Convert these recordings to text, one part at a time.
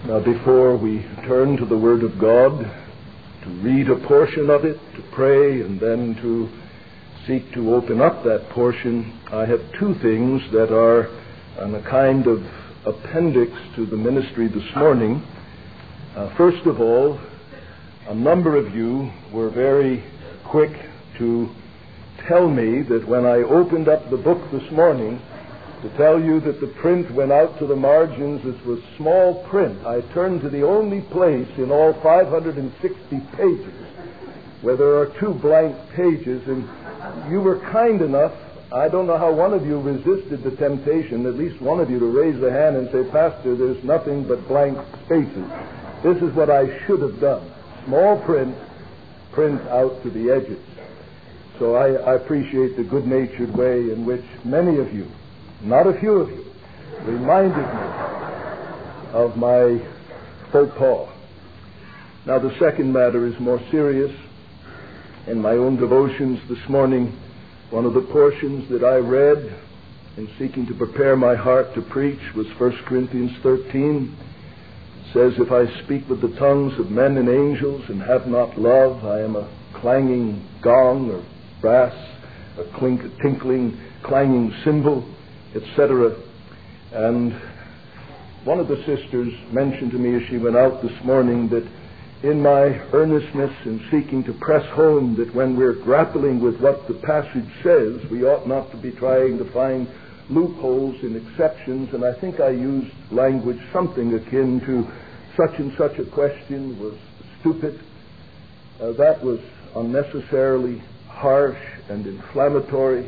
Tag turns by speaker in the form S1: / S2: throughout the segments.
S1: Now, before we turn to the Word of God, to read a portion of it, to pray, and then to seek to open up that portion, I have two things that are on a kind of appendix to the ministry this morning. First of all, a number of you were very quick to tell me that when I opened up the book this morning, to tell you that the print went out to the margins, this was small print. I turned to the only place in all 560 pages where there are two blank pages, and you were kind enough, I don't know how one of you resisted the temptation, at least one of you, to raise a hand and say, "Pastor, there's nothing but blank spaces." This is what I should have done. Small print out to the edges. So I appreciate the good-natured way in which many of you, not a few of you, reminded me of my faux pas. Now, the second matter is more serious. In my own devotions this morning, one of the portions that I read in seeking to prepare my heart to preach was 1 Corinthians 13. It says, "If I speak with the tongues of men and angels and have not love, I am a clanging gong or brass, a tinkling, clanging cymbal," etc. And one of the sisters mentioned to me as she went out this morning that in my earnestness in seeking to press home that when we're grappling with what the passage says, we ought not to be trying to find loopholes and exceptions. And I think I used language something akin to such and such a question was stupid. That was unnecessarily harsh and inflammatory.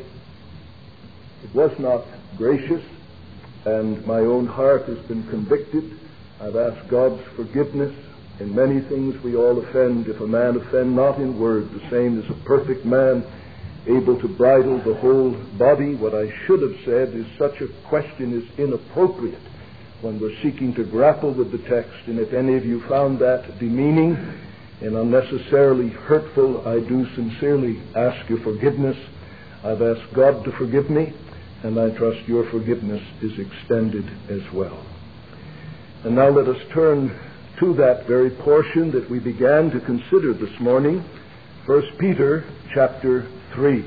S1: It was not gracious, and my own heart has been convicted. I've asked God's forgiveness. In many things we all offend. If a man offend not in word, the same is a perfect man, able to bridle the whole body. What I should have said is such a question is inappropriate when we're seeking to grapple with the text, and if any of you found that demeaning and unnecessarily hurtful, I do sincerely ask your forgiveness. I've asked God to forgive me, and I trust your forgiveness is extended as well. And now let us turn to that very portion that we began to consider this morning, 1 Peter chapter 3.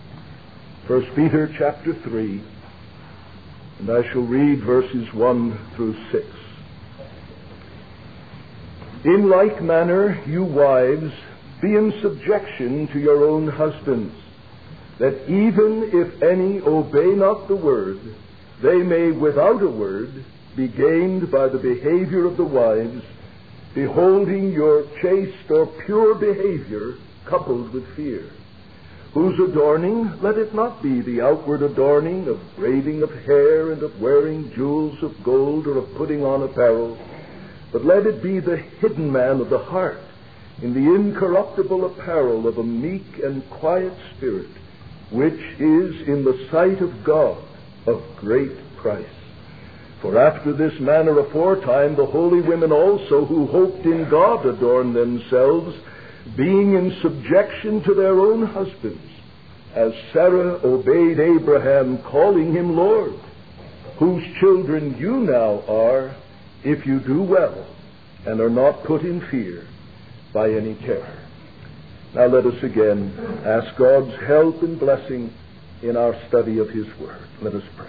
S1: 1 Peter chapter 3, and I shall read verses 1 through 6. "In like manner, you wives, be in subjection to your own husbands, that even if any obey not the word, they may without a word be gained by the behavior of the wives, beholding your chaste or pure behavior coupled with fear, whose adorning, let it not be the outward adorning of braiding of hair and of wearing jewels of gold or of putting on apparel, but let it be the hidden man of the heart in the incorruptible apparel of a meek and quiet spirit, which is in the sight of God of great price. For after this manner aforetime the holy women also who hoped in God adorned themselves, being in subjection to their own husbands, as Sarah obeyed Abraham, calling him Lord, whose children you now are, if you do well and are not put in fear by any terror." Now let us again ask God's help and blessing in our study of His Word. Let us pray.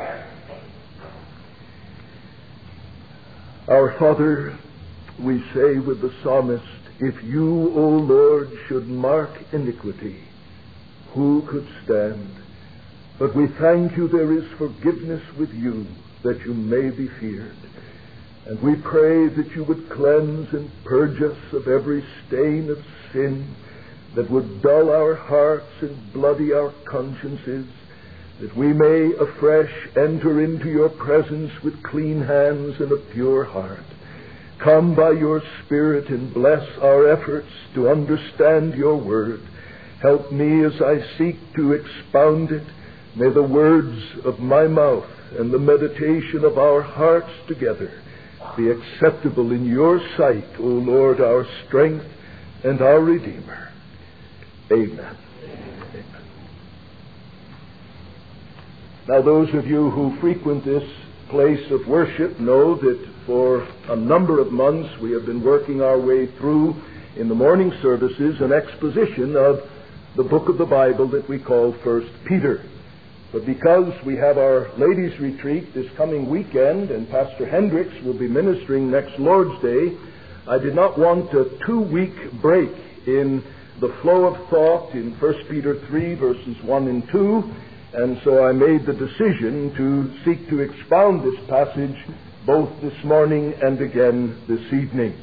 S1: Our Father, we say with the psalmist, "If you, O Lord, should mark iniquity, who could stand? But we thank you there is forgiveness with you, that you may be feared. And we pray that you would cleanse and purge us of every stain of sin that would dull our hearts and bloody our consciences, that we may afresh enter into your presence with clean hands and a pure heart. Come by your Spirit and bless our efforts to understand your word. Help me as I seek to expound it. May the words of my mouth and the meditation of our hearts together be acceptable in your sight, O Lord, our strength and our Redeemer. Amen. Now, those of you who frequent this place of worship know that for a number of months we have been working our way through in the morning services an exposition of the book of the Bible that we call 1 Peter. But because we have our ladies' retreat this coming weekend and Pastor Hendricks will be ministering next Lord's Day, I did not want a 2-week break in the flow of thought in 1 Peter 3 verses 1 and 2, and so I made the decision to seek to expound this passage both this morning and again this evening.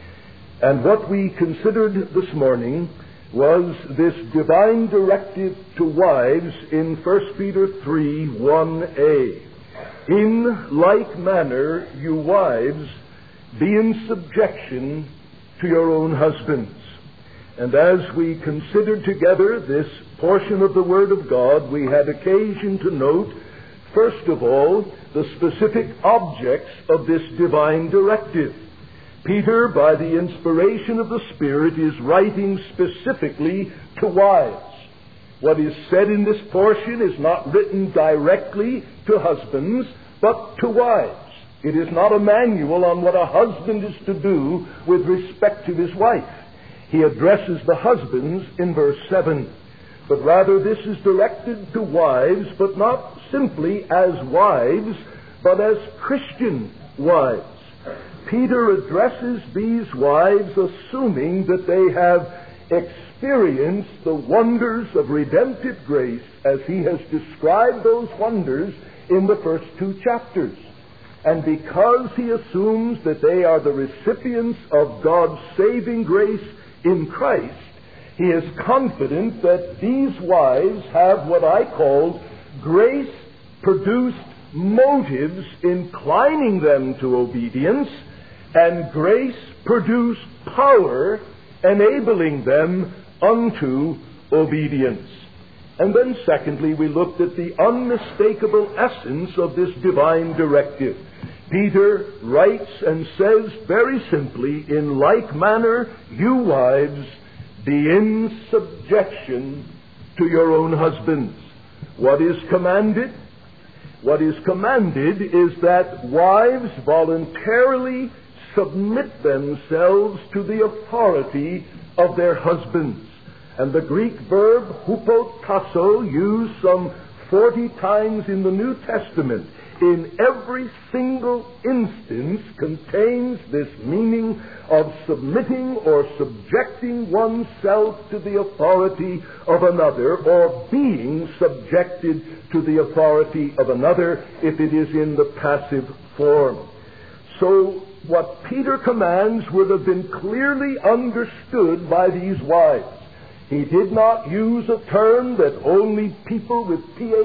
S1: And what we considered this morning was this divine directive to wives in 1 Peter 3, 1a. In like manner, you wives, be in subjection to your own husbands. And as we considered together this portion of the Word of God, we had occasion to note, first of all, the specific objects of this divine directive. Peter, by the inspiration of the Spirit, is writing specifically to wives. What is said in this portion is not written directly to husbands, but to wives. It is not a manual on what a husband is to do with respect to his wife. He addresses the husbands in verse 7. But rather this is directed to wives, but not simply as wives, but as Christian wives. Peter addresses these wives assuming that they have experienced the wonders of redemptive grace as he has described those wonders in the first 2 chapters. And because he assumes that they are the recipients of God's saving grace in Christ, he is confident that these wives have what I call grace-produced motives inclining them to obedience, and grace-produced power enabling them unto obedience. And then secondly, we looked at the unmistakable essence of this divine directive. Peter writes and says very simply, in like manner, you wives, be in subjection to your own husbands. What is commanded? What is commanded is that wives voluntarily submit themselves to the authority of their husbands. And the Greek verb hupotasso, used some 40 times in the New Testament, in every single instance contains this meaning of submitting or subjecting oneself to the authority of another, or being subjected to the authority of another if it is in the passive form. So what Peter commands would have been clearly understood by these wives. He did not use a term that only people with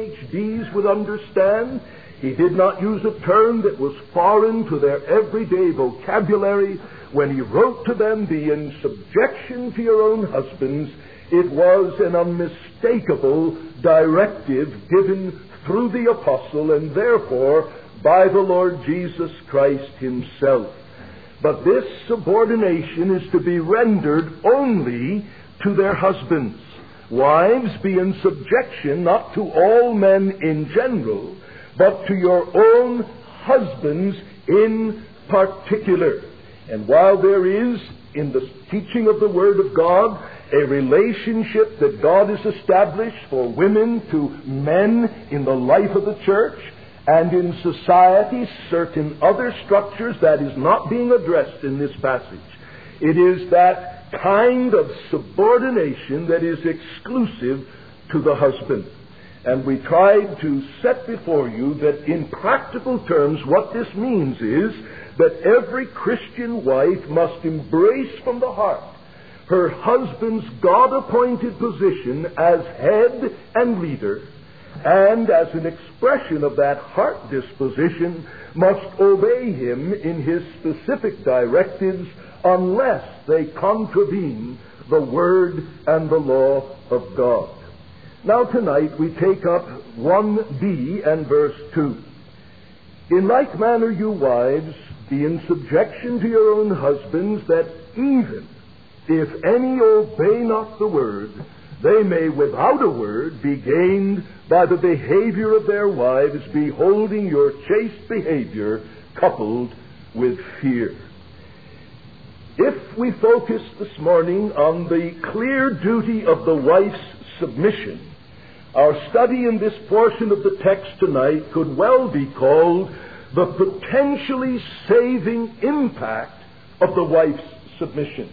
S1: PhDs would understand. He did not use a term that was foreign to their everyday vocabulary. When he wrote to them, be in subjection to your own husbands, it was an unmistakable directive given through the apostle and therefore by the Lord Jesus Christ himself. But this subordination is to be rendered only to their husbands. Wives, be in subjection not to all men in general, but to your own husbands in particular. And while there is, in the teaching of the Word of God, a relationship that God has established for women to men in the life of the church, and in society certain other structures that is not being addressed in this passage, it is that kind of subordination that is exclusive to the husband. And we tried to set before you that in practical terms what this means is that every Christian wife must embrace from the heart her husband's God-appointed position as head and leader, and as an expression of that heart disposition must obey him in his specific directives unless they contravene the Word and the law of God. Now tonight we take up 1b and verse 2. In like manner, you wives, be in subjection to your own husbands, that even if any obey not the word, they may without a word be gained by the behavior of their wives, beholding your chaste behavior coupled with fear. If we focus this morning on the clear duty of the wife's submission, our study in this portion of the text tonight could well be called the potentially saving impact of the wife's submission.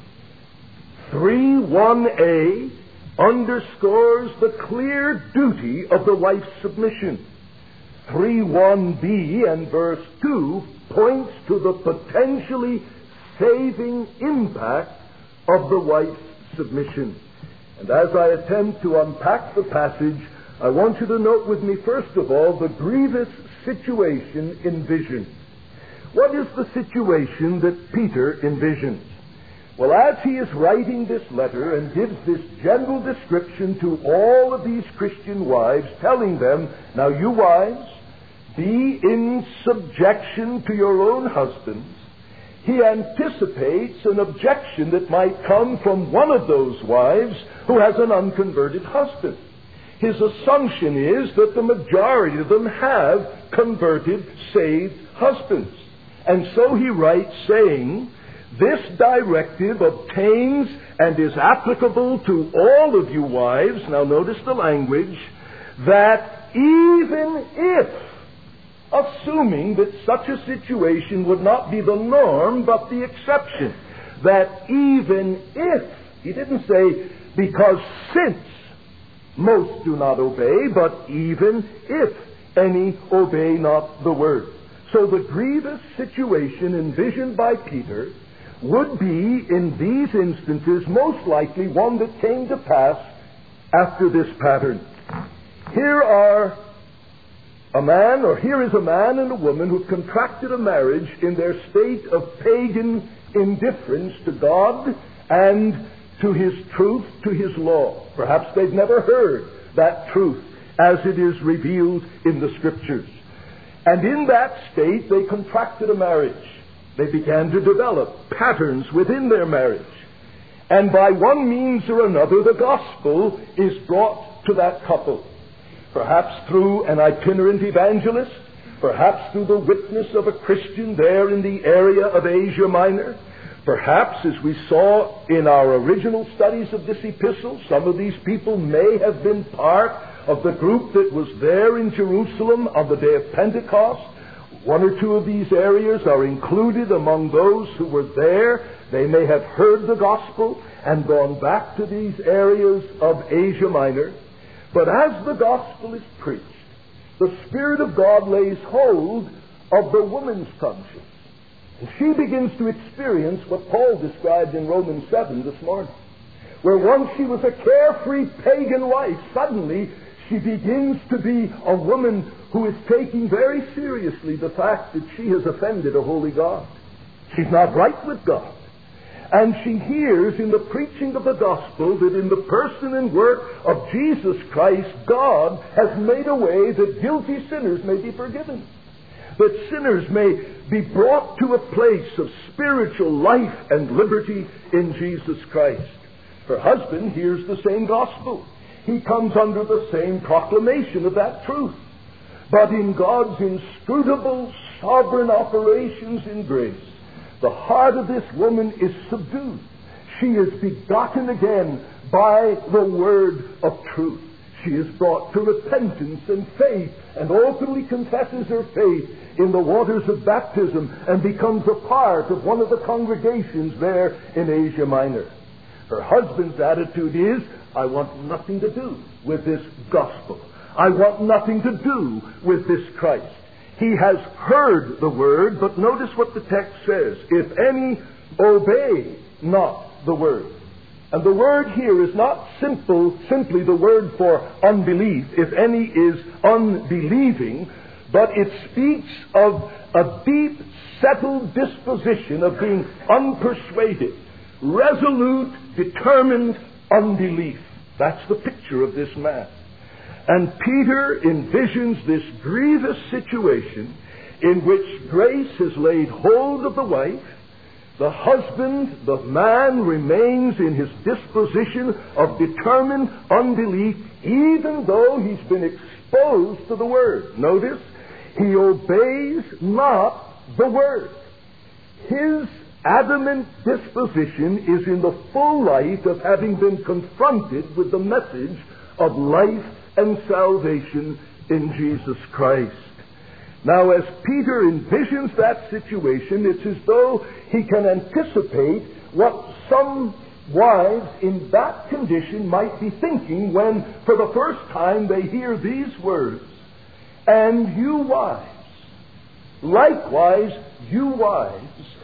S1: 3:1a underscores the clear duty of the wife's submission. 3:1b and verse 2 points to the potentially saving impact of the wife's submission. And as I attempt to unpack the passage, I want you to note with me, first of all, the grievous situation envisioned. What is the situation that Peter envisions? Well, as he is writing this letter and gives this general description to all of these Christian wives, telling them, now you wives, be in subjection to your own husbands, he anticipates an objection that might come from one of those wives who has an unconverted husband. His assumption is that the majority of them have converted, saved husbands. And so he writes saying, this directive obtains and is applicable to all of you wives, now notice the language, that even if, assuming that such a situation would not be the norm but the exception, that even if, he didn't say because since most do not obey, but even if any obey not the word. So the grievous situation envisioned by Peter would be, in these instances, most likely one that came to pass after this pattern. Here is a man and a woman who contracted a marriage in their state of pagan indifference to God and to His truth, to His law. Perhaps they've never heard that truth as it is revealed in the Scriptures. And in that state, they contracted a marriage. They began to develop patterns within their marriage. And by one means or another, the gospel is brought to that couple. Perhaps through an itinerant evangelist, perhaps through the witness of a Christian there in the area of Asia Minor. Perhaps, as we saw in our original studies of this epistle, some of these people may have been part of the group that was there in Jerusalem on the day of Pentecost. One or two of these areas are included among those who were there. They may have heard the gospel and gone back to these areas of Asia Minor. But as the gospel is preached, the Spirit of God lays hold of the woman's conscience. And she begins to experience what Paul described in Romans 7 this morning, where once she was a carefree pagan wife, suddenly she begins to be a woman who is taking very seriously the fact that she has offended a holy God. She's not right with God. And she hears in the preaching of the gospel that in the person and work of Jesus Christ, God has made a way that guilty sinners may be forgiven, that sinners may be brought to a place of spiritual life and liberty in Jesus Christ. Her husband hears the same gospel. He comes under the same proclamation of that truth. But in God's inscrutable, sovereign operations in grace, the heart of this woman is subdued. She is begotten again by the word of truth. She is brought to repentance and faith and openly confesses her faith in the waters of baptism and becomes a part of one of the congregations there in Asia Minor. Her husband's attitude is, I want nothing to do with this gospel. I want nothing to do with this Christ. He has heard the word, but notice what the text says. If any obey not the word. And the word here is not simply the word for unbelief, if any is unbelieving, but it speaks of a deep, settled disposition of being unpersuaded, resolute, determined unbelief. That's the picture of this man. And Peter envisions this grievous situation in which grace has laid hold of the wife, The husband, the man, remains in his disposition of determined unbelief, even though he's been exposed to the Word. Notice, he obeys not the Word. His adamant disposition is in the full light of having been confronted with the message of life and salvation in Jesus Christ. Now, as Peter envisions that situation, it's as though he can anticipate what some wives in that condition might be thinking when, for the first time, they hear these words, "And you wives, likewise you wives,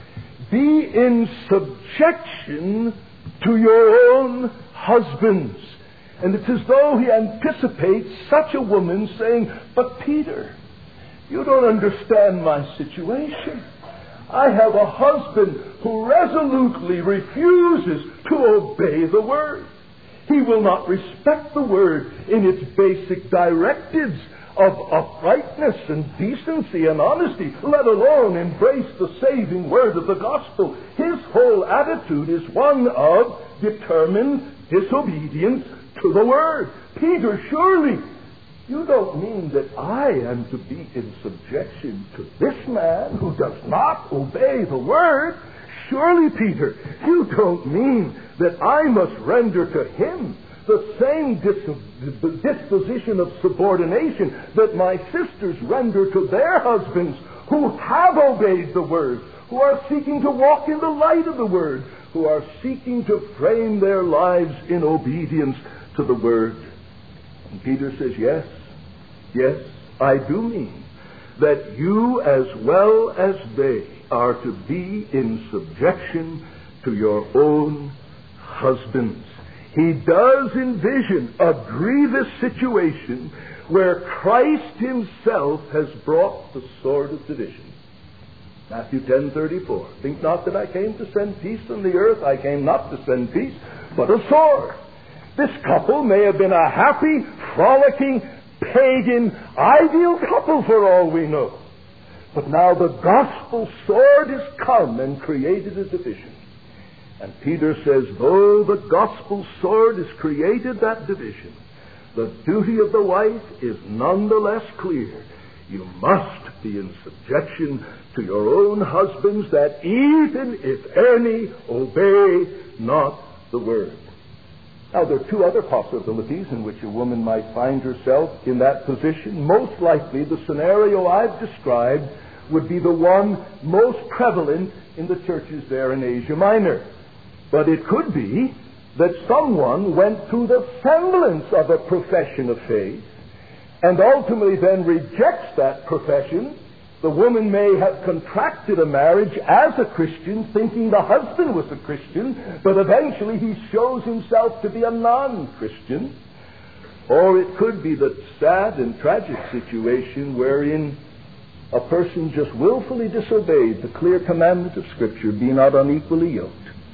S1: be in subjection to your own husbands." And it's as though he anticipates such a woman saying, "But Peter, you don't understand my situation. I have a husband who resolutely refuses to obey the Word. He will not respect the Word in its basic directives of uprightness and decency and honesty, let alone embrace the saving word of the gospel. His whole attitude is one of determined disobedience to the Word. Peter, surely you don't mean that I am to be in subjection to this man who does not obey the Word? Surely, Peter, you don't mean that I must render to him the same disposition of subordination that my sisters render to their husbands who have obeyed the Word, who are seeking to walk in the light of the Word, who are seeking to frame their lives in obedience to the Word." And Peter says, Yes, I do mean that you as well as they are to be in subjection to your own husbands. He does envision a grievous situation where Christ himself has brought the sword of division. Matthew 10:34. "Think not that I came to send peace on the earth. I came not to send peace, but a sword." This couple may have been a happy, frolicking, pagan, ideal couple for all we know. But now the gospel sword has come and created a division. And Peter says, though the gospel sword has created that division, the duty of the wife is nonetheless clear. You must be in subjection to your own husbands, that even if any obey not the Word. Now, there are two other possibilities in which a woman might find herself in that position. Most likely, the scenario I've described would be the one most prevalent in the churches there in Asia Minor. But it could be that someone went through the semblance of a profession of faith and ultimately then rejects that profession. The woman may have contracted a marriage as a Christian, thinking the husband was a Christian, but eventually he shows himself to be a non-Christian. Or it could be the sad and tragic situation wherein a person just willfully disobeyed the clear commandment of Scripture, "Be not unequally yoked,"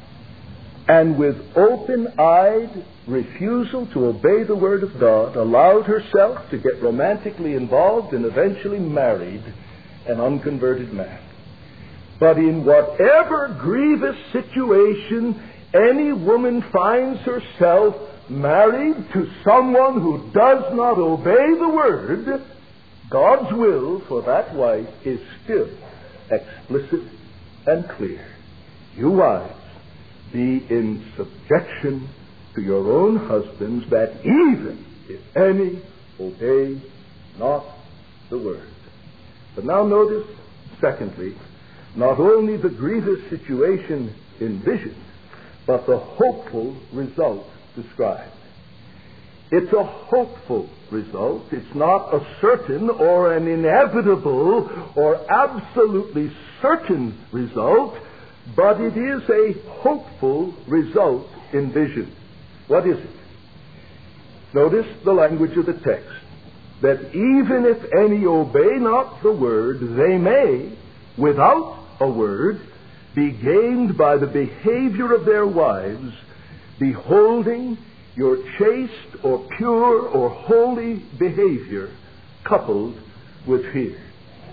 S1: and with open-eyed refusal to obey the Word of God, allowed herself to get romantically involved and eventually married an unconverted man. But in whatever grievous situation any woman finds herself married to someone who does not obey the Word, God's will for that wife is still explicit and clear. You wives, be in subjection to your own husbands, that even if any obey not the Word. But now notice, secondly, not only the grievous situation envisioned, but the hopeful result described. It's a hopeful result. It's not a certain or an inevitable or absolutely certain result, but it is a hopeful result envisioned. What is it? Notice the language of the text. That even if any obey not the Word, they may, without a word, be gained by the behavior of their wives, beholding your chaste or pure or holy behavior coupled with fear.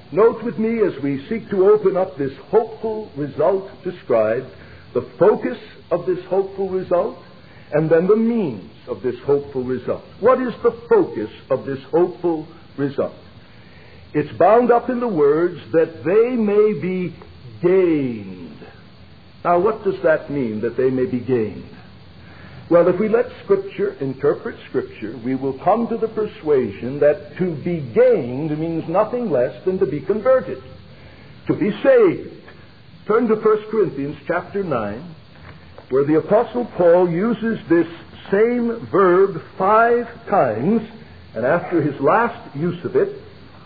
S1: Note with me as we seek to open up this hopeful result described, the focus of this hopeful result, and then the means of this hopeful result. What is the focus of this hopeful result? It's bound up in the words that they may be gained. Now, what does that mean, that they may be gained? Well, if we let Scripture interpret Scripture, we will come to the persuasion that to be gained means nothing less than to be converted, to be saved. Turn to 1 Corinthians chapter 9, where the Apostle Paul uses this same verb 5 times, and after his last use of it,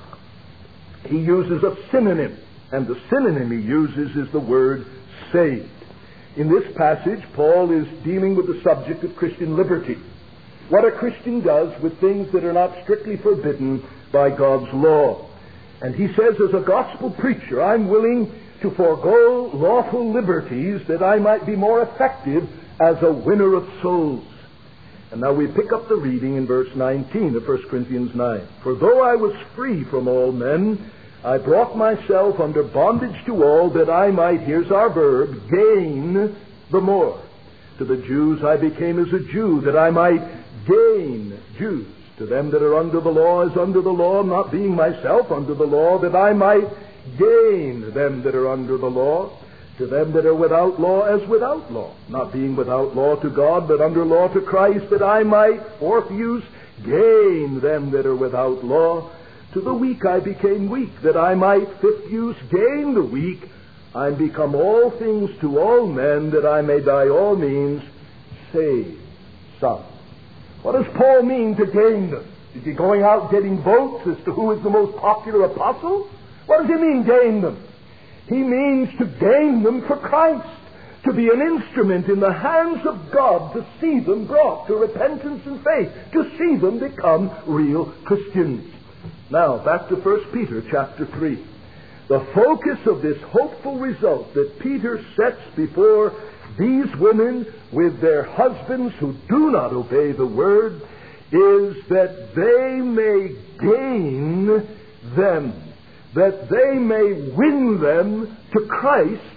S1: he uses a synonym, and the synonym he uses is the word saved. In this passage, Paul is dealing with the subject of Christian liberty, what a Christian does with things that are not strictly forbidden by God's law. And he says, as a gospel preacher, I'm willing to forego lawful liberties that I might be more effective as a winner of souls. And now we pick up the reading in verse 19 of 1 Corinthians 9. For though I was free from all men, I brought myself under bondage to all, that I might, here's our verb, gain the more. To the Jews I became as a Jew, that I might gain Jews. To them that are under the law as under the law, not being myself under the law, that I might gain them that are under the law. To them that are without law as without law, not being without law to God, but under law to Christ, that I might, fourth use, gain them that are without law. To the weak I became weak, that I might, fifth use, gain the weak. I'm become all things to all men, that I may by all means save some. What does Paul mean to gain them? Is he going out getting votes as to who is the most popular apostle? What does he mean, gain them? He means to gain them for Christ, to be an instrument in the hands of God, to see them brought to repentance and faith, to see them become real Christians. Now, back to 1 Peter chapter 3. The focus of this hopeful result that Peter sets before these women with their husbands who do not obey the word is that they may gain them, that they may win them to Christ,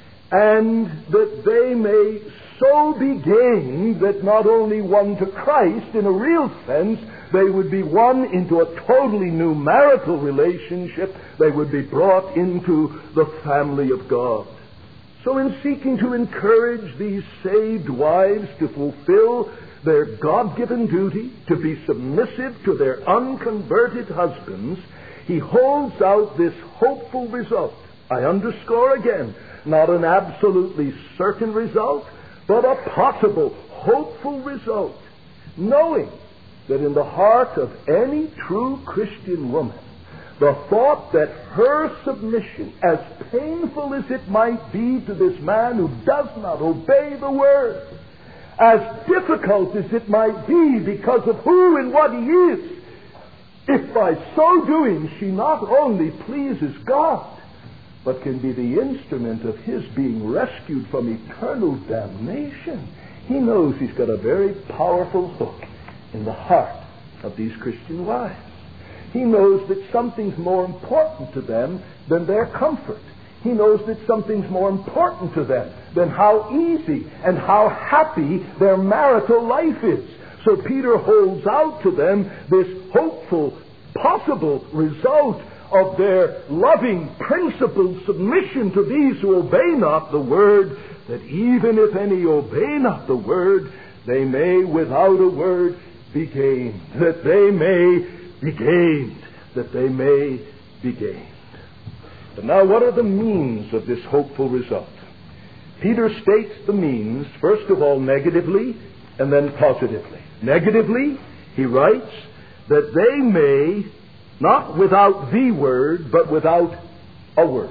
S1: and that they may so be gained that not only won to Christ in a real sense, they would be won into a totally new marital relationship. They would be brought into the family of God. So in seeking to encourage these saved wives to fulfill their God-given duty, to be submissive to their unconverted husbands, he holds out this hopeful result. I underscore again, not an absolutely certain result, but a possible, hopeful result, knowing that in the heart of any true Christian woman, the thought that her submission, as painful as it might be to this man who does not obey the word, as difficult as it might be because of who and what he is, if by so doing she not only pleases God, but can be the instrument of his being rescued from eternal damnation, he knows he's got a very powerful hook in the heart of these Christian wives. He knows that something's more important to them than their comfort. He knows that something's more important to them than how easy and how happy their marital life is. So Peter holds out to them this hopeful, possible result of their loving, principled submission to these who obey not the word, that even if any obey not the word, they may without a word be gained, that they may be gained, that they may be gained. But now, what are the means of this hopeful result? Peter states the means, first of all, negatively, and then positively. Negatively, he writes that they may, not without the word, but without a word.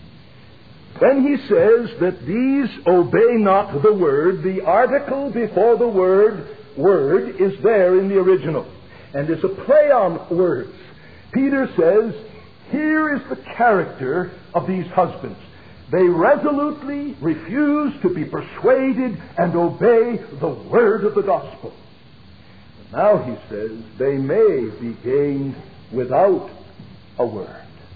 S1: Then he says that these obey not the word. The article before the word is there in the original, and it's a play on words. Peter says, here is the character of these husbands. They resolutely refuse to be persuaded and obey the word of the gospel. And now he says, they may be gained without a word.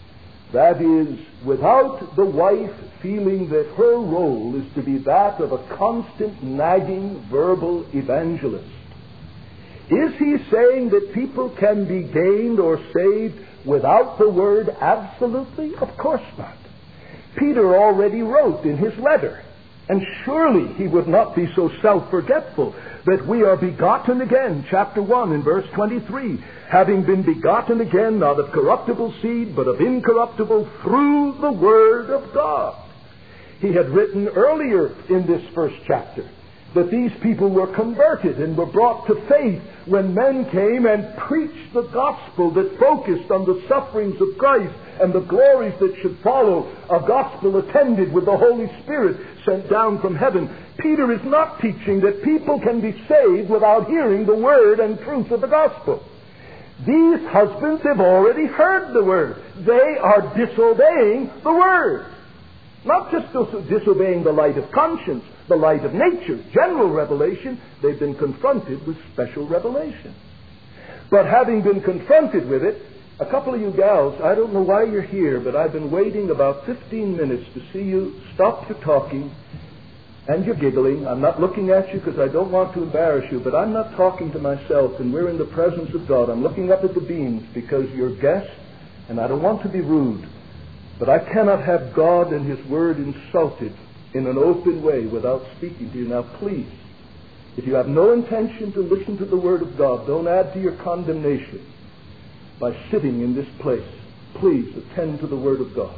S1: That is, without the wife feeling that her role is to be that of a constant, nagging, verbal evangelist. Is he saying that people can be gained or saved without the Word absolutely? Of course not. Peter already wrote in his letter, and surely he would not be so self-forgetful, that we are begotten again, chapter 1 in verse 23, having been begotten again, not of corruptible seed, but of incorruptible, through the Word of God. He had written earlier in this first chapter that these people were converted and were brought to faith when men came and preached the gospel that focused on the sufferings of Christ and the glories that should follow, a gospel attended with the Holy Spirit sent down from heaven. Peter is not teaching that people can be saved without hearing the word and truth of the gospel. These husbands have already heard the word. They are disobeying the word. Not just disobeying the light of conscience, the light of nature, general revelation. They've been confronted with special revelation. But having been confronted with it, a couple of you gals, I don't know why you're here, but I've been waiting about 15 minutes to see you stop your talking and your giggling. I'm not looking at you because I don't want to embarrass you, but I'm not talking to myself, and we're in the presence of God. I'm looking up at the beams because you're guests, and I don't want to be rude. But I cannot have God and His Word insulted in an open way without speaking to you. Now, please, if you have no intention to listen to the Word of God, don't add to your condemnation by sitting in this place. Please attend to the Word of God.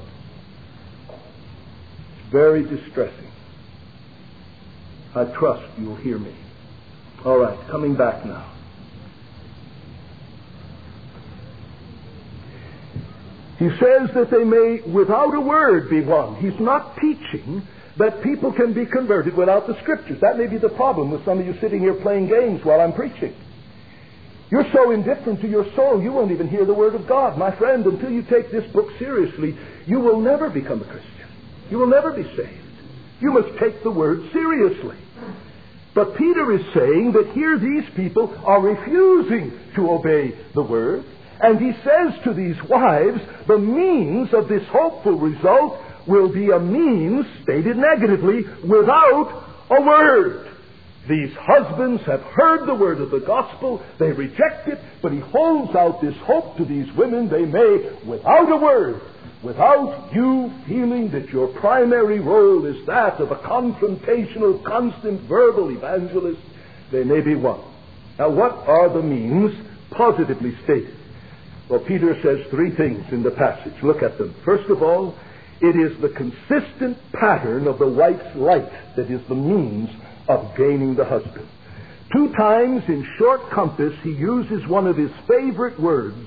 S1: It's very distressing. I trust you'll hear me. All right, coming back now. He says that they may, without a word, be won. He's not teaching that people can be converted without the Scriptures. That may be the problem with some of you sitting here playing games while I'm preaching. You're so indifferent to your soul, you won't even hear the Word of God. My friend, until you take this book seriously, you will never become a Christian. You will never be saved. You must take the Word seriously. But Peter is saying that here these people are refusing to obey the Word. And he says to these wives, the means of this hopeful result will be a means, stated negatively, without a word. These husbands have heard the word of the gospel, they reject it, but he holds out this hope to these women they may, without a word, without you feeling that your primary role is that of a confrontational, constant verbal evangelist, they may be won. Now, what are the means positively stated? Well, Peter says three things in the passage. Look at them. First of all, it is the consistent pattern of the wife's life that is the means of gaining the husband. 2 times in short compass, he uses one of his favorite words,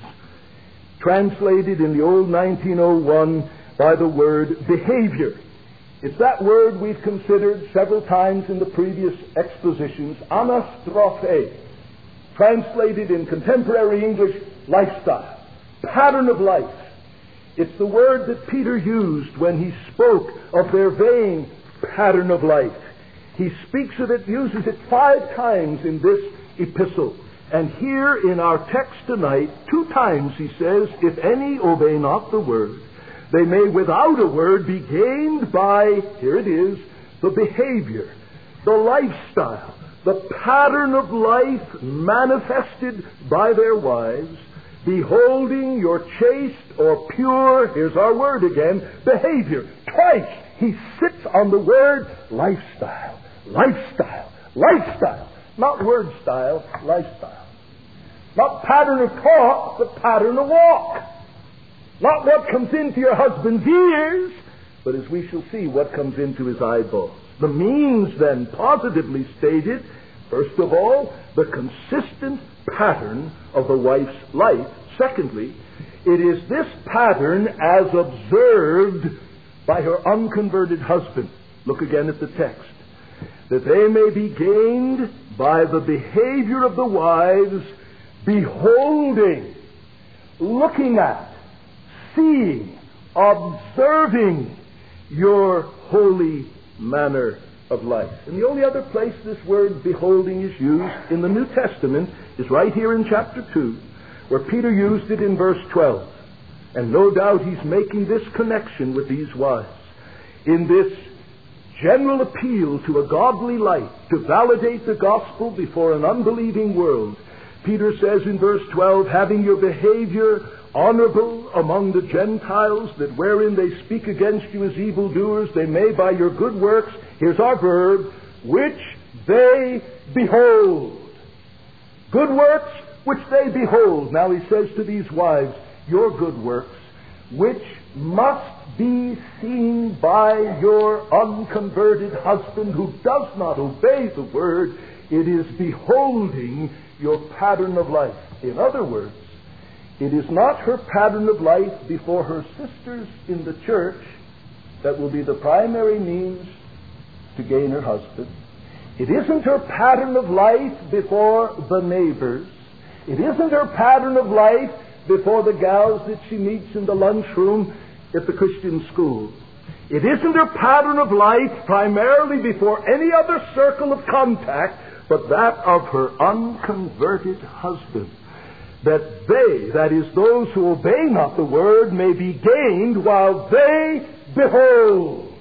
S1: translated in the old 1901 by the word behavior. It's that word we've considered several times in the previous expositions, anastrophe, translated in contemporary English, lifestyle, pattern of life. It's the word that Peter used when he spoke of their vain pattern of life. He speaks of it, uses it 5 times in this epistle. And here in our text tonight, 2 times he says, if any obey not the word, they may without a word be gained by, here it is, the behavior, the lifestyle, the pattern of life manifested by their wives, beholding your chaste or pure, here's our word again, behavior. Twice he sits on the word lifestyle, lifestyle, lifestyle. Not word style, lifestyle. Not pattern of talk, but pattern of walk. Not what comes into your husband's ears, but as we shall see, what comes into his eyeballs. The means then, positively stated, first of all, the consistent pattern of the wife's life. Secondly, it is this pattern as observed by her unconverted husband. Look again at the text. That they may be gained by the behavior of the wives, beholding, looking at, seeing, observing your holy manner of life. And the only other place this word beholding is used in the New Testament is right here in chapter 2, where Peter used it in verse 12. And no doubt he's making this connection with these wives in this general appeal to a godly life to validate the gospel before an unbelieving world. Peter says in verse 12, having your behavior honorable among the Gentiles, that wherein they speak against you as evildoers, they may by your good works, here's our verb, which they behold. Good works which they behold. Now he says to these wives, your good works, which must be seen by your unconverted husband who does not obey the word. It is beholding your pattern of life. In other words, it is not her pattern of life before her sisters in the church that will be the primary means to gain her husband. It isn't her pattern of life before the neighbors. It isn't her pattern of life before the gals that she meets in the lunchroom at the Christian school. It isn't her pattern of life primarily before any other circle of contact, but that of her unconverted husband. That they, that is those who obey not the word, may be gained while they behold.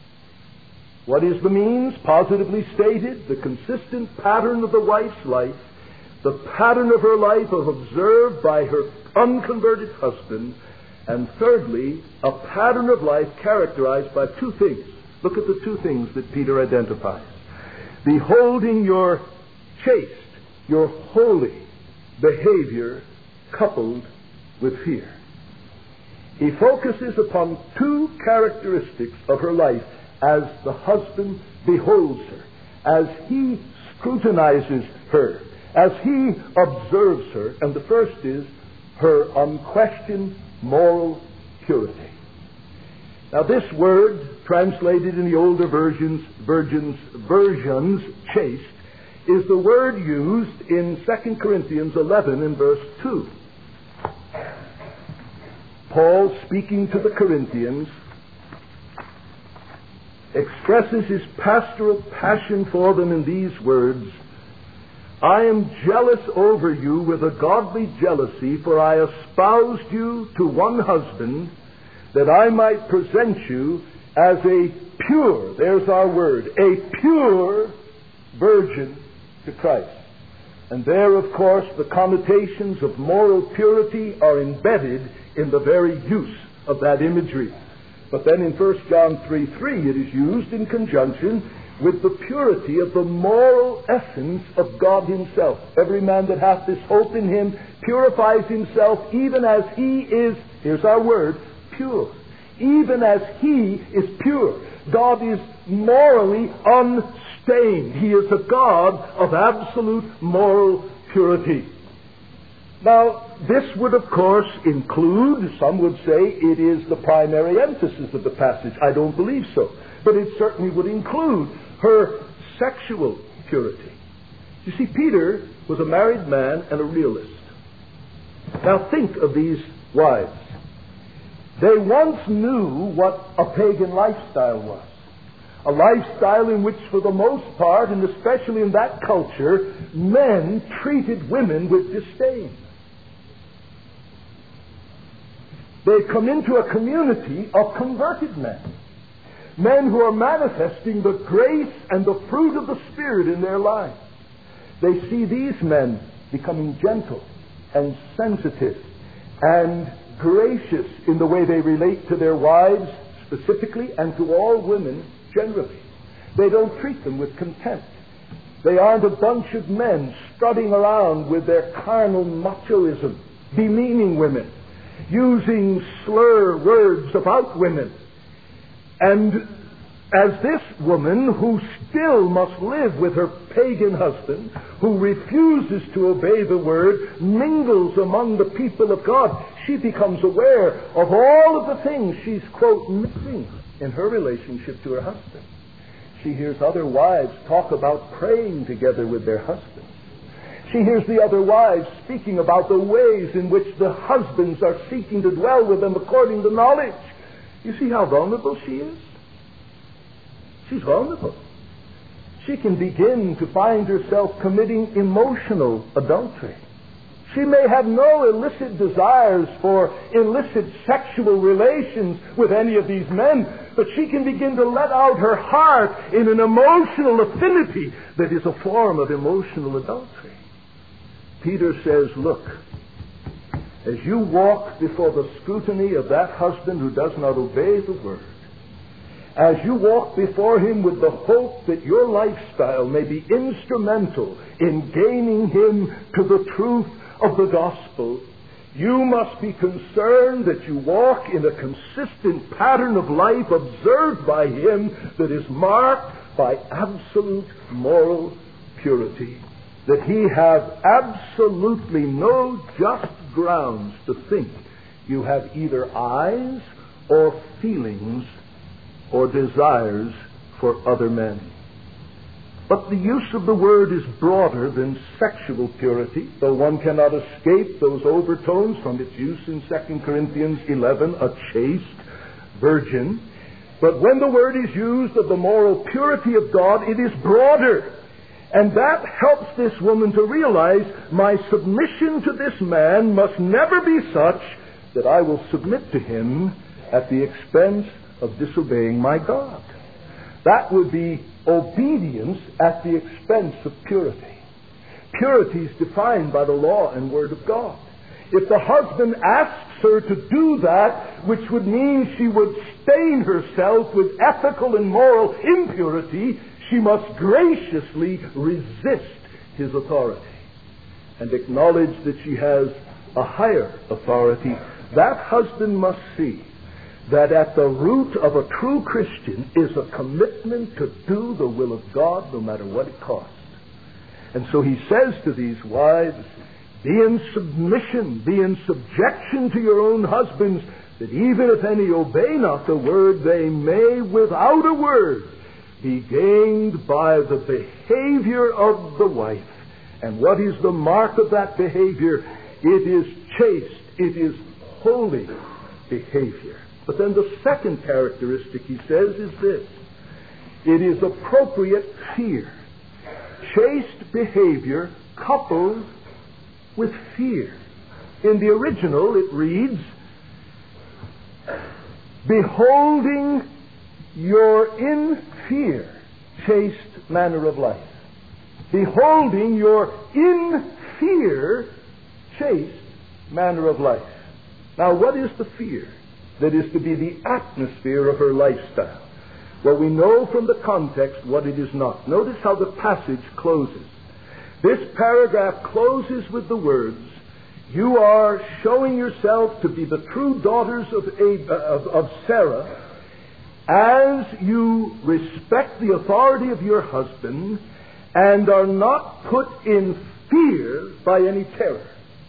S1: What is the means? Positively stated, the consistent pattern of the wife's life, the pattern of her life observed by her unconverted husband, and thirdly, a pattern of life characterized by two things. Look at the two things that Peter identifies. Beholding your chaste, your holy behavior coupled with fear. He focuses upon two characteristics of her life as the husband beholds her, as he scrutinizes her, as he observes her. And the first is her unquestioned moral purity. Now this word, translated in the older versions, chaste, is the word used in 2 Corinthians 11 in verse 2. Paul, speaking to the Corinthians, expresses his pastoral passion for them in these words, I am jealous over you with a godly jealousy, for I espoused you to one husband, that I might present you as a pure, there's our word, a pure virgin to Christ. And there, of course, the connotations of moral purity are embedded in the very use of that imagery. But then in 1 John 3:3, it is used in conjunction with the purity of the moral essence of God himself. Every man that hath this hope in him purifies himself even as he is, here's our word, pure. Even as he is pure. God is morally unstained. He is a God of absolute moral purity. Now, this would, of course, include, some would say, it is the primary emphasis of the passage. I don't believe so. But it certainly would include her sexual purity. You see, Peter was a married man and a realist. Now, think of these wives. They once knew what a pagan lifestyle was. A lifestyle in which, for the most part, and especially in that culture, men treated women with disdain. They come into a community of converted men. Men who are manifesting the grace and the fruit of the Spirit in their lives. They see these men becoming gentle and sensitive and gracious in the way they relate to their wives specifically and to all women generally. They don't treat them with contempt. They aren't a bunch of men strutting around with their carnal machoism, demeaning women, using slur words about women. And as this woman, who still must live with her pagan husband, who refuses to obey the word, mingles among the people of God, she becomes aware of all of the things she's, quote, missing in her relationship to her husband. She hears other wives talk about praying together with their husbands. She hears the other wives speaking about the ways in which the husbands are seeking to dwell with them according to knowledge. You see how vulnerable she is? She's vulnerable. She can begin to find herself committing emotional adultery. She may have no illicit desires for illicit sexual relations with any of these men, but she can begin to let out her heart in an emotional affinity that is a form of emotional adultery. Peter says, look, as you walk before the scrutiny of that husband who does not obey the word, as you walk before him with the hope that your lifestyle may be instrumental in gaining him to the truth of the gospel, you must be concerned that you walk in a consistent pattern of life observed by him that is marked by absolute moral purity, that he have absolutely no just grounds to think you have either eyes or feelings or desires for other men. But the use of the word is broader than sexual purity, though one cannot escape those overtones from its use in 2 Corinthians 11, a chaste virgin. But when the word is used of the moral purity of God, it is broader. And that helps this woman to realize my submission to this man must never be such that I will submit to him at the expense of disobeying my God. That would be obedience at the expense of purity. Purity is defined by the law and word of God. If the husband asks her to do that, which would mean she would stain herself with ethical and moral impurity, she must graciously resist his authority and acknowledge that she has a higher authority. That husband must see that at the root of a true Christian is a commitment to do the will of God no matter what it costs. And so he says to these wives, be in submission, be in subjection to your own husbands, that even if any obey not the word, they may without a word be gained by the behavior of the wife. And what is the mark of that behavior? It is chaste, it is holy behavior. But then the second characteristic, he says, is this. It is appropriate fear. Chaste behavior coupled with fear. In the original, it reads, beholding your in fear chaste manner of life. Beholding your in fear chaste manner of life. Now, what is the fear that is to be the atmosphere of her lifestyle? Well, we know from the context what it is not. Notice how the passage closes. This paragraph closes with the words, you are showing yourself to be the true daughters of Sarah as you respect the authority of your husband and are not put in fear by any terror.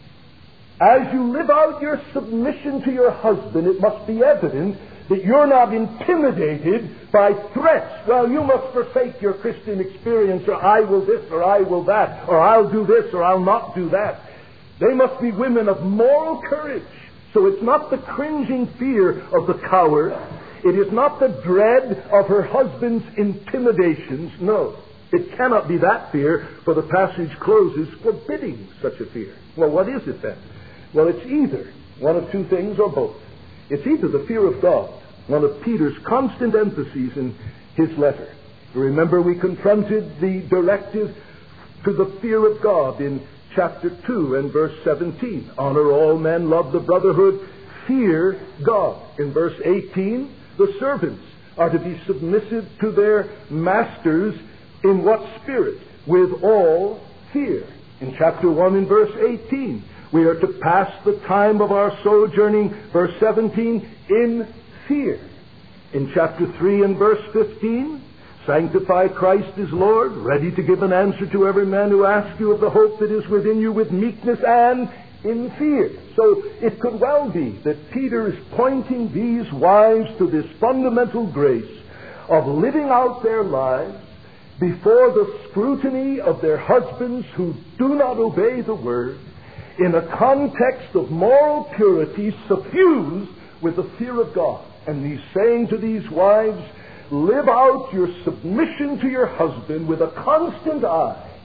S1: As you live out your submission to your husband, it must be evident that you're not intimidated by threats. Well, you must forsake your Christian experience, or I will this, or I will that, or I'll do this, or I'll not do that. They must be women of moral courage. So it's not the cringing fear of the coward. It is not the dread of her husband's intimidations. No, it cannot be that fear, for the passage closes forbidding such a fear. Well, what is it then? Well, it's either one of two things or both. It's either the fear of God, one of Peter's constant emphases in his letter. Remember, we confronted the directive to the fear of God in chapter 2 and verse 17. Honor all men, love the brotherhood, fear God. In verse 18, the servants are to be submissive to their masters in what spirit? With all fear. In chapter 1 and verse 18, we are to pass the time of our sojourning, verse 17, in fear. In chapter 3 and verse 15, sanctify Christ as Lord, ready to give an answer to every man who asks you of the hope that is within you with meekness and in fear. So it could well be that Peter is pointing these wives to this fundamental grace of living out their lives before the scrutiny of their husbands who do not obey the word, in a context of moral purity suffused with the fear of God. And he's saying to these wives, live out your submission to your husband with a constant eye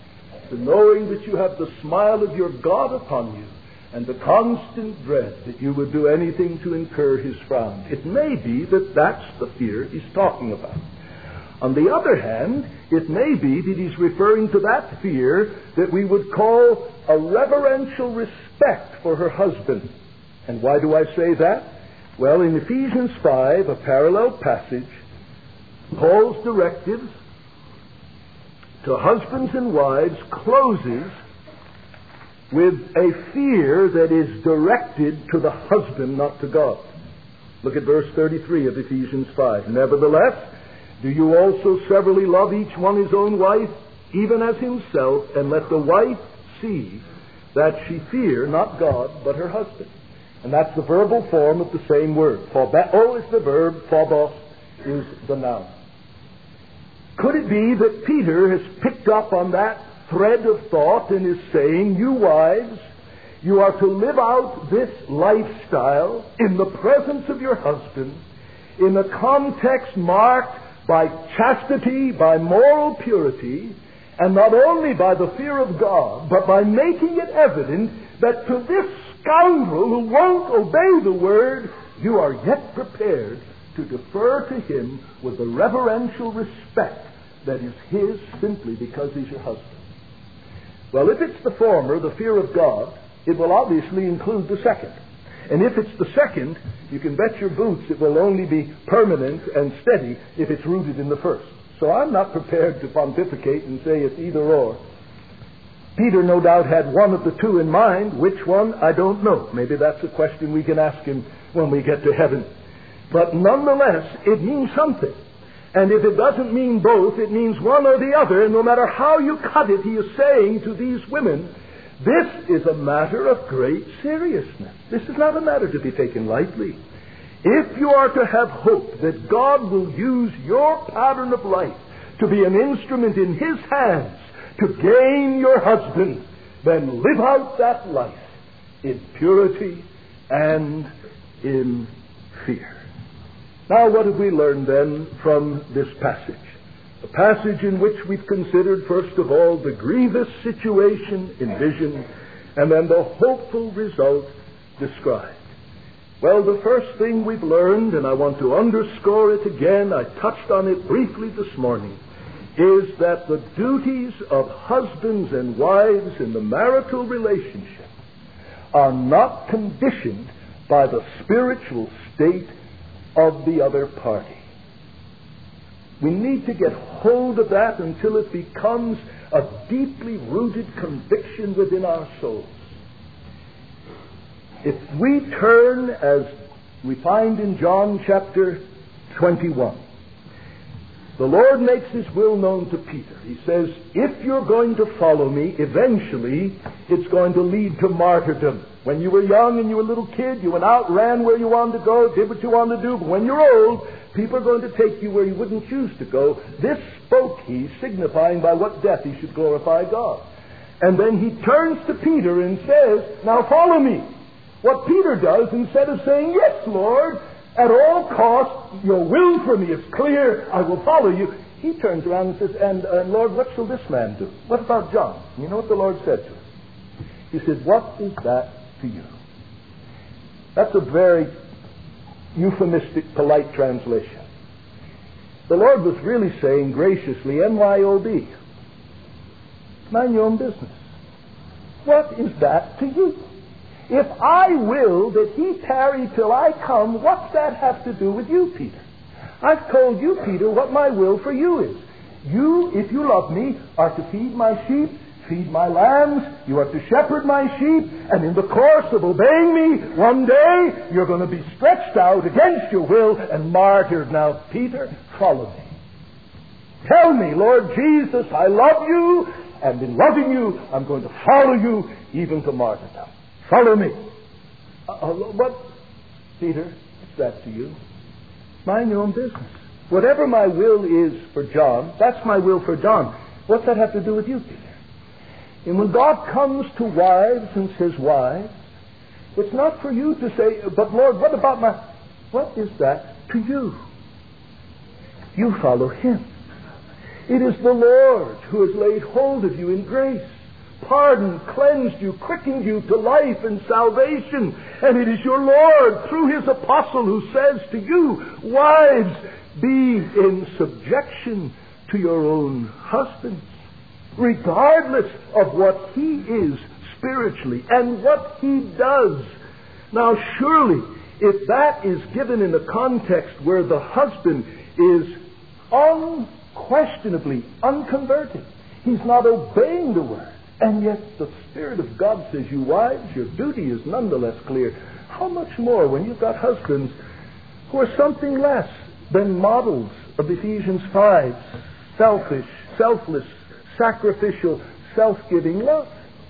S1: the knowing that you have the smile of your God upon you, and the constant dread that you would do anything to incur his frown. It may be that that's the fear he's talking about. On the other hand, it may be that he's referring to that fear that we would call a reverential respect for her husband. And why do I say that? Well, in Ephesians 5, a parallel passage, Paul's directives to husbands and wives closes with a fear that is directed to the husband, not to God. Look at verse 33 of Ephesians 5. Nevertheless, do you also severally love each one his own wife, even as himself, and let the wife see that she fear not God, but her husband. And that's the verbal form of the same word. Phobeo is the verb, phobos is the noun. Could it be that Peter has picked up on that thread of thought and is saying, you wives, you are to live out this lifestyle in the presence of your husband, in a context marked by chastity, by moral purity, and not only by the fear of God, but by making it evident that to this scoundrel who won't obey the word, you are yet prepared to defer to him with the reverential respect that is his simply because he's your husband. Well, if it's the former, the fear of God, it will obviously include the second. And if it's the second, you can bet your boots it will only be permanent and steady if it's rooted in the first. So I'm not prepared to pontificate and say it's either or. Peter no doubt had one of the two in mind. Which one? I don't know. Maybe that's a question we can ask him when we get to heaven. But nonetheless, it means something. And if it doesn't mean both, it means one or the other. And no matter how you cut it, he is saying to these women, this is a matter of great seriousness. This is not a matter to be taken lightly. If you are to have hope that God will use your pattern of life to be an instrument in his hands to gain your husband, then live out that life in purity and in fear. Now, what have we learned then from this passage? A passage in which we've considered, first of all, the grievous situation envisioned, and then the hopeful result described. Well, the first thing we've learned, and I want to underscore it again, I touched on it briefly this morning, is that the duties of husbands and wives in the marital relationship are not conditioned by the spiritual state of the other party. We need to get hold of that until it becomes a deeply rooted conviction within our souls. If we turn, as we find in John chapter 21, the Lord makes his will known to Peter. He says, if you're going to follow me, eventually it's going to lead to martyrdom. When you were young and you were a little kid, you went out, ran where you wanted to go, did what you wanted to do. But when you're old, people are going to take you where you wouldn't choose to go. This spoke he, signifying by what death he should glorify God. And then he turns to Peter and says, now follow me. What Peter does, instead of saying, yes, Lord, at all costs, your will for me is clear, I will follow you, he turns around and says, and Lord, what shall this man do? What about John? You know what the Lord said to him? He said, what is that to you? That's a very euphemistic, polite translation. The Lord was really saying graciously, NYOB, mind your own business. What is that to you? If I will that he tarry till I come, what's that have to do with you, Peter? I've told you, Peter, what my will for you is. You, if you love me, are to feed my sheep, feed my lambs, you are to shepherd my sheep, and in the course of obeying me, one day you're going to be stretched out against your will and martyred. Now, Peter, follow me. Tell me, Lord Jesus, I love you, and in loving you, I'm going to follow you even to martyrdom. Follow me. What, Peter, what's that to you? Mind your own business. Whatever my will is for John, that's my will for John. What's that have to do with you, Peter? And when God comes to wives and says, wives, it's not for you to say, but Lord, what about what is that to you? You follow him. It is the Lord who has laid hold of you in grace. pardoned, cleansed you, quickened you to life and salvation. And it is your Lord, through His apostle, who says to you, wives, be in subjection to your own husbands, regardless of what he is spiritually and what he does. Now, surely, if that is given in a context where the husband is unquestionably unconverted, he's not obeying the word, and yet the Spirit of God says, you wives, your duty is nonetheless clear. How much more when you've got husbands who are something less than models of Ephesians 5, selfish, selfless, sacrificial, self-giving love.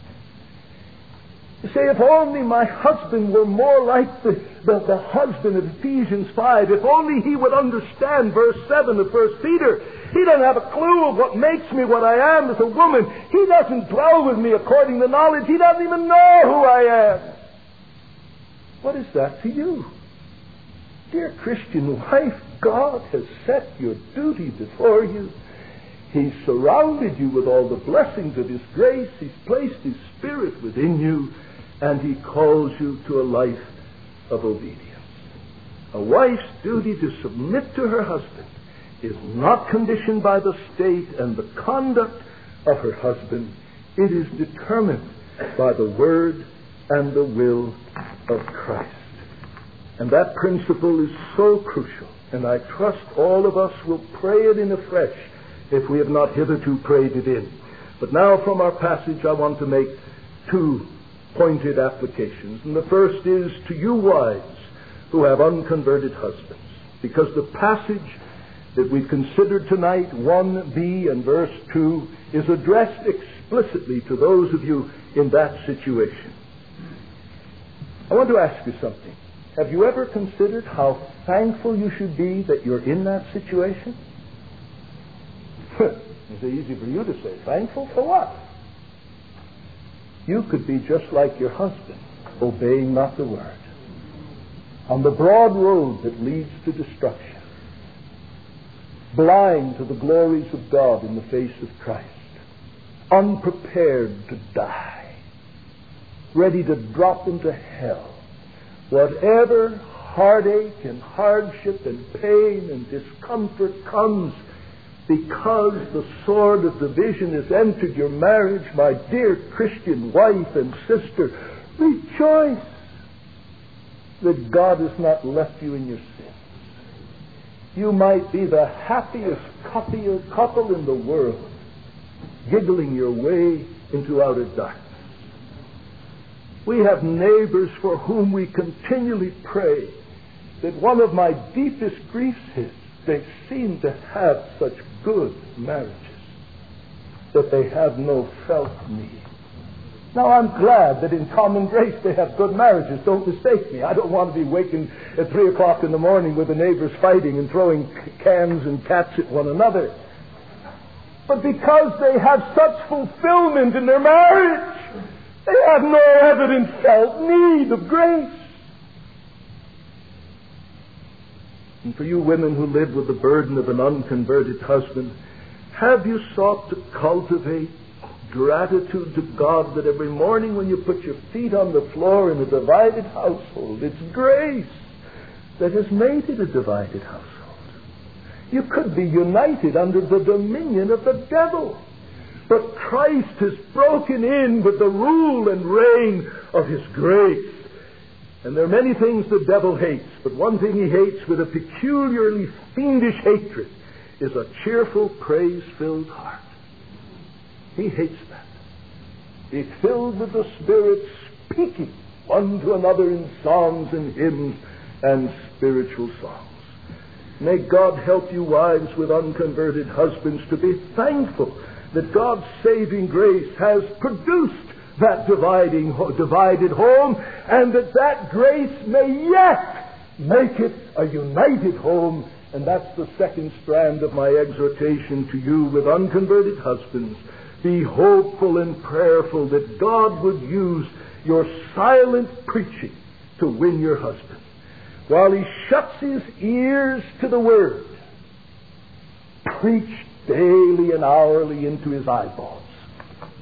S1: You say, if only my husband were more like the husband of Ephesians 5, if only he would understand verse 7 of 1 Peter. He doesn't have a clue of what makes me what I am as a woman. He doesn't dwell with me according to knowledge. He doesn't even know who I am. What is that to you? Dear Christian wife, God has set your duty before you. He's surrounded you with all the blessings of His grace. He's placed His Spirit within you, and He calls you to a life of obedience. A wife's duty to submit to her husband is not conditioned by the state and the conduct of her husband. It is determined by the word and the will of Christ. And that principle is so crucial, and I trust all of us will pray it in afresh if we have not hitherto prayed it in. But now from our passage I want to make two pointed applications. And the first is to you wives who have unconverted husbands, because the passage that we've considered tonight, 1b and verse 2, is addressed explicitly to those of you in that situation. I want to ask you something. Have you ever considered how thankful you should be that you're in that situation? It's easy for you to say, thankful for what? You could be just like your husband, obeying not the word, on the broad road that leads to destruction, blind to the glories of God in the face of Christ, unprepared to die, ready to drop into hell. Whatever heartache and hardship and pain and discomfort comes because the sword of division has entered your marriage, my dear Christian wife and sister, rejoice that God has not left you in your sins. You might be the happiest couple in the world, giggling your way into outer darkness. We have neighbors for whom we continually pray that one of my deepest griefs is they seem to have such good marriages that they have no felt need. Now, I'm glad that in common grace they have good marriages. Don't mistake me. I don't want to be waking at 3 o'clock in the morning with the neighbors fighting and throwing cans and cats at one another. But because they have such fulfillment in their marriage, they have no evident felt need of grace. And for you women who live with the burden of an unconverted husband, have you sought to cultivate gratitude to God that every morning when you put your feet on the floor in a divided household, it's grace that has made it a divided household? You could be united under the dominion of the devil, but Christ has broken in with the rule and reign of His grace. And there are many things the devil hates, but one thing he hates with a peculiarly fiendish hatred is a cheerful, praise-filled heart. He hates that. He's filled with the Spirit, speaking one to another in songs and hymns and spiritual songs. May God help you wives with unconverted husbands to be thankful that God's saving grace has produced that divided home, and that grace may yet make it a united home. And that's the second strand of my exhortation to you with unconverted husbands. Be hopeful and prayerful that God would use your silent preaching to win your husband. While he shuts his ears to the word, preach daily and hourly into his eyeballs.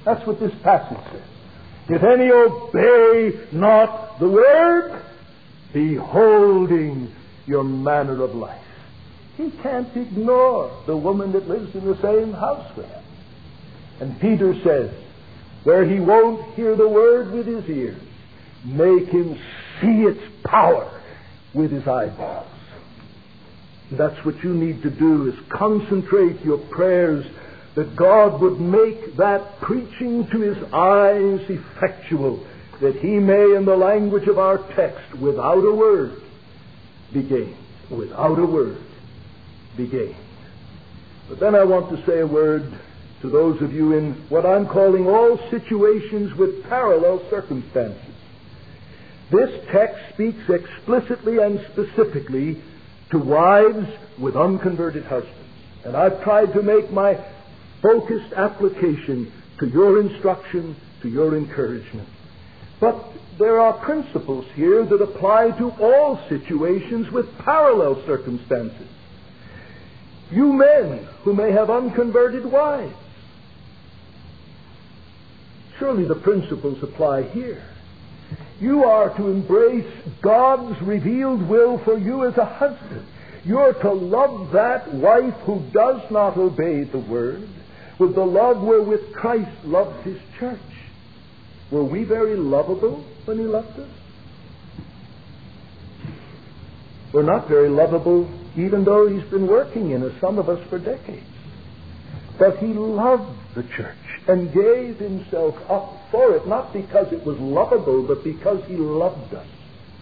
S1: That's what this passage says. If any obey not the word, beholding your manner of life. He can't ignore the woman that lives in the same house with him. And Peter says, where he won't hear the word with his ears, make him see its power with his eyeballs. That's what you need to do, is concentrate your prayers that God would make that preaching to his eyes effectual, that he may, in the language of our text, without a word, be gained. Without a word, be gained. But then I want to say a word to those of you in what I'm calling all situations with parallel circumstances. This text speaks explicitly and specifically to wives with unconverted husbands. And I've tried to make my focused application to your instruction, to your encouragement. But there are principles here that apply to all situations with parallel circumstances. You men who may have unconverted wives, surely the principles apply here. You are to embrace God's revealed will for you as a husband. You're to love that wife who does not obey the word with the love wherewith Christ loved his church. Were we very lovable when he loved us? We're not very lovable, even though he's been working in us, some of us, for decades. But he loved the church and gave himself up for it, not because it was lovable, but because he loved us.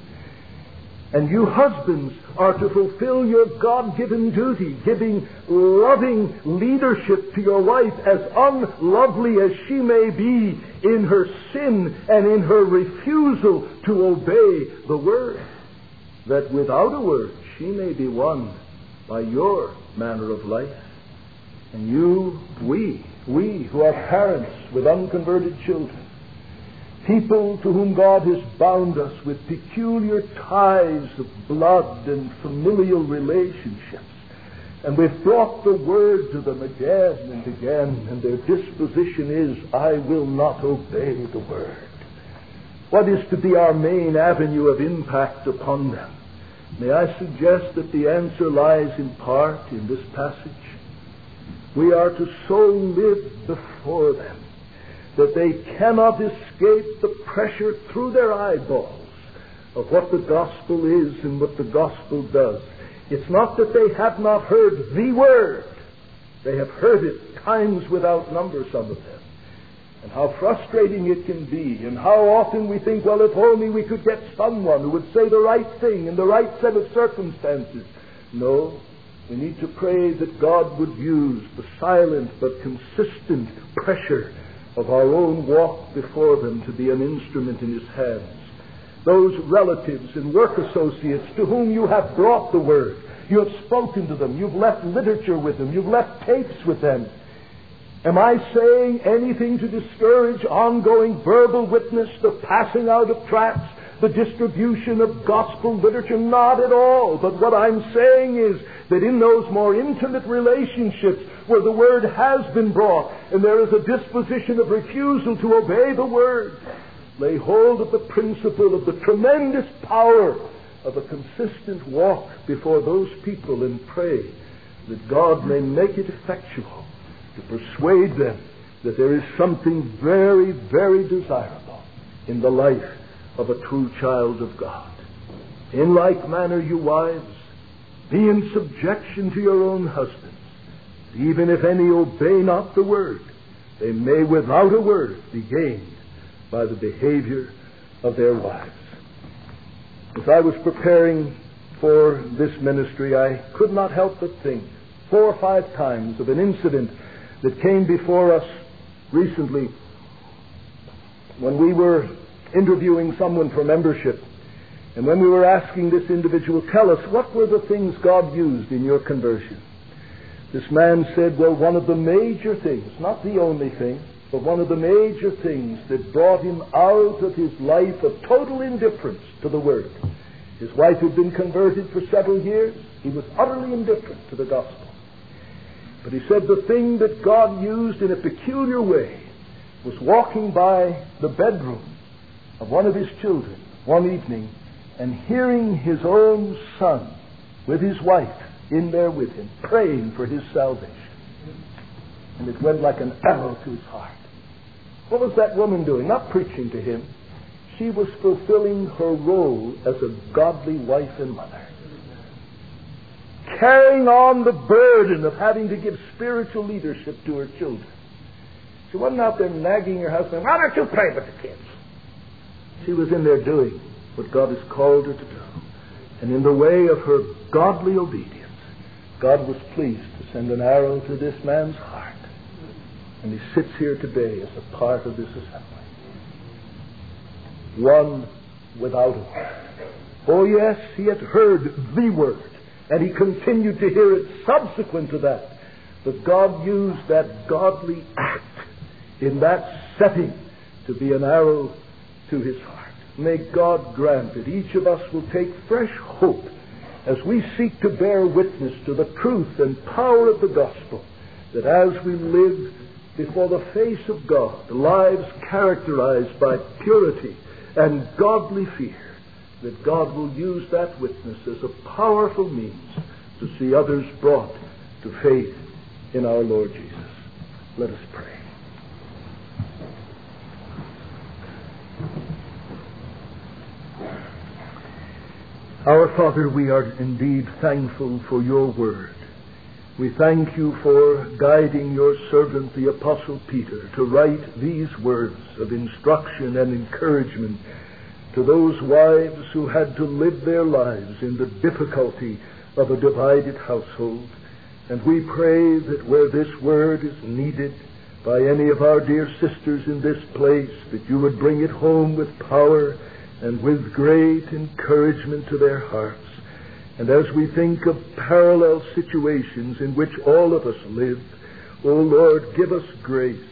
S1: And you husbands are to fulfill your God-given duty, giving loving leadership to your wife, as unlovely as she may be in her sin and in her refusal to obey the word, that without a word she may be won by your manner of life. And you, we who are parents with unconverted children, people to whom God has bound us with peculiar ties of blood and familial relationships, and we've brought the word to them again and again, and their disposition is, I will not obey the word. What is to be our main avenue of impact upon them? May I suggest that the answer lies in part in this passage. We are to so live before them that they cannot escape the pressure through their eyeballs of what the gospel is and what the gospel does. It's not that they have not heard the word. They have heard it times without number, some of them. And how frustrating it can be, and how often we think, well, if only we could get someone who would say the right thing in the right set of circumstances. No, we need to pray that God would use the silent but consistent pressure of our own walk before them to be an instrument in his hands. Those relatives and work associates to whom you have brought the word, you have spoken to them, you've left literature with them, you've left tapes with them. Am I saying anything to discourage ongoing verbal witness, the passing out of tracts, the distribution of gospel literature? Not at all. But what I'm saying is that in those more intimate relationships where the word has been brought and there is a disposition of refusal to obey the word, lay hold of the principle of the tremendous power of a consistent walk before those people and pray that God may make it effectual to persuade them that there is something very, very desirable in the life of a true child of God. In like manner, you wives, be in subjection to your own husbands, even if any obey not the word, they may without a word be gained by the behavior of their wives. As I was preparing for this ministry, I could not help but think 4 or 5 times of an incident that came before us recently when we were interviewing someone for membership, and when we were asking this individual, tell us, what were the things God used in your conversion? This man said, well, one of the major things, not the only thing, but one of the major things that brought him out of his life of total indifference to the word. His wife had been converted for several years. He was utterly indifferent to the gospel. But he said the thing that God used in a peculiar way was walking by the bedroom of one of his children one evening and hearing his own son with his wife in there with him, praying for his salvation. And it went like an arrow to his heart. What was that woman doing? Not preaching to him. She was fulfilling her role as a godly wife and mother, carrying on the burden of having to give spiritual leadership to her children. She wasn't out there nagging her husband, "Why don't you pray with the kids?" She was in there doing what God has called her to do. And in the way of her godly obedience, God was pleased to send an arrow to this man's heart. And he sits here today as a part of this assembly. One without a word. Oh yes, he had heard the word, and he continued to hear it subsequent to that. But God used that godly act in that setting to be an arrow to his heart. May God grant that each of us will take fresh hope as we seek to bear witness to the truth and power of the gospel, that as we live before the face of God, lives characterized by purity and godly fear, that God will use that witness as a powerful means to see others brought to faith in our Lord Jesus. Let us pray. Our Father, we are indeed thankful for your word. We thank you for guiding your servant, the Apostle Peter, to write these words of instruction and encouragement to those wives who had to live their lives in the difficulty of a divided household. And we pray that where this word is needed by any of our dear sisters in this place, that you would bring it home with power and with great encouragement to their hearts. And as we think of parallel situations in which all of us live, O Lord, give us grace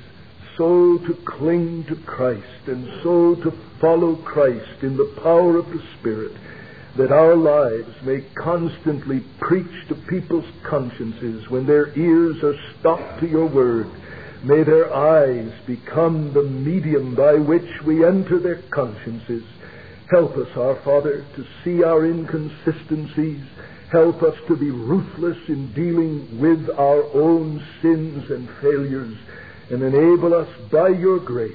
S1: so to cling to Christ and so to follow Christ in the power of the Spirit, that our lives may constantly preach to people's consciences when their ears are stopped to your word. May their eyes become the medium by which we enter their consciences. Help us, our Father, to see our inconsistencies. Help us to be ruthless in dealing with our own sins and failures, and enable us by your grace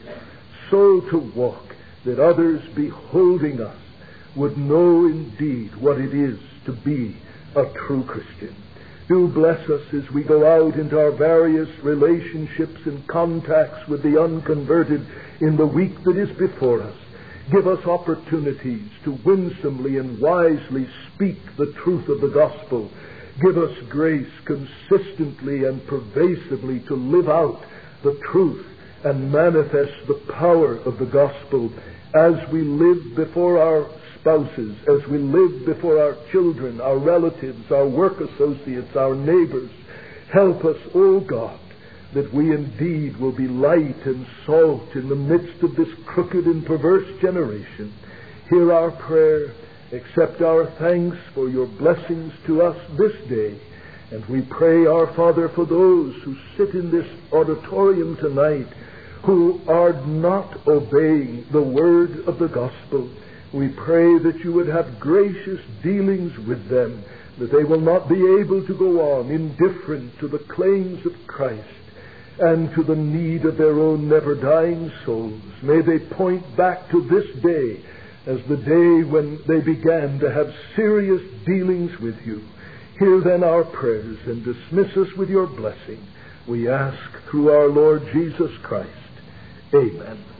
S1: so to walk that others beholding us would know indeed what it is to be a true Christian. Do bless us as we go out into our various relationships and contacts with the unconverted in the week that is before us. Give us opportunities to winsomely and wisely speak the truth of the gospel. Give us grace consistently and pervasively to live out the truth and manifest the power of the gospel as we live before our spouses, as we live before our children, our relatives, our work associates, our neighbors. Help us, O God, that we indeed will be light and salt in the midst of this crooked and perverse generation. Hear our prayer, accept our thanks for your blessings to us this day, and we pray, our Father, for those who sit in this auditorium tonight who are not obeying the word of the gospel. We pray that you would have gracious dealings with them, that they will not be able to go on indifferent to the claims of Christ and to the need of their own never-dying souls. May they point back to this day as the day when they began to have serious dealings with you. Hear then our prayers and dismiss us with your blessing. We ask through our Lord Jesus Christ. Amen.